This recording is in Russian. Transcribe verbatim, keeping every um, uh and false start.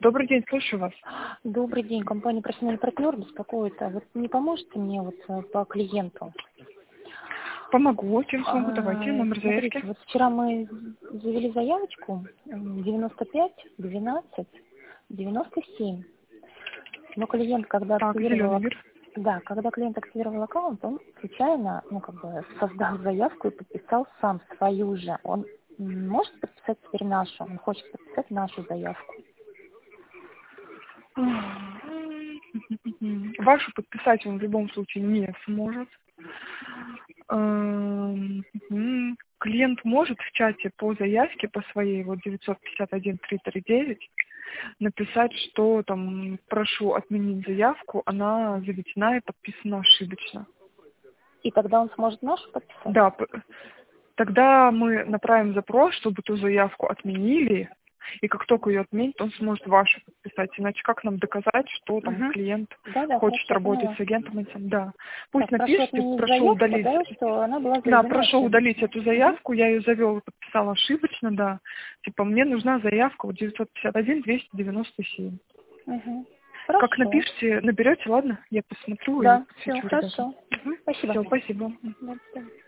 Добрый день, слушаю вас. Добрый день, компания «Профессиональный партнер» беспокоит. А вот не поможете мне вот э, по клиенту? Помогу, чем смогу, давайте, А, номер смотрите, заявки. вот вчера мы завели заявочку м, девяносто пять двенадцать девяносто семь. Но клиент, когда Так, зеленый активировал, ак- мир. да, когда клиент активировал аккаунт, он случайно, ну как бы создал заявку и подписал сам свою же. Он м, может подписать теперь нашу? Он хочет подписать нашу заявку. Вашу подписать он в любом случае не сможет. Эм, мгм. Клиент может в чате по заявке, по своей, вот девятьсот пятьдесят один триста тридцать девять, написать, что там прошу отменить заявку, она заведена и подписана ошибочно. И тогда он сможет нашу подписать? Да, п- тогда мы направим запрос, чтобы ту заявку отменили, и как только ее отменят, он сможет вашу подписать. Иначе как нам доказать, что там Угу. клиент Да, да, хочет хорошо, работать поняла. с агентом этим? Да. Пусть Так, прошу напишите, отменить прошу заявку, удалить. да, что она была Да, заведена прошу удалить ошибочно. эту Угу. заявку, я ее завел и подписал ошибочно, да. Типа, мне нужна заявка вот девятьсот пятьдесят один двести девяносто семь. Угу. Как Хорошо. напишите, наберете, ладно? Я посмотрю и Да, все, подсвечу ребятам. хорошо. Угу. Спасибо. Все, спасибо. Да, до свидания.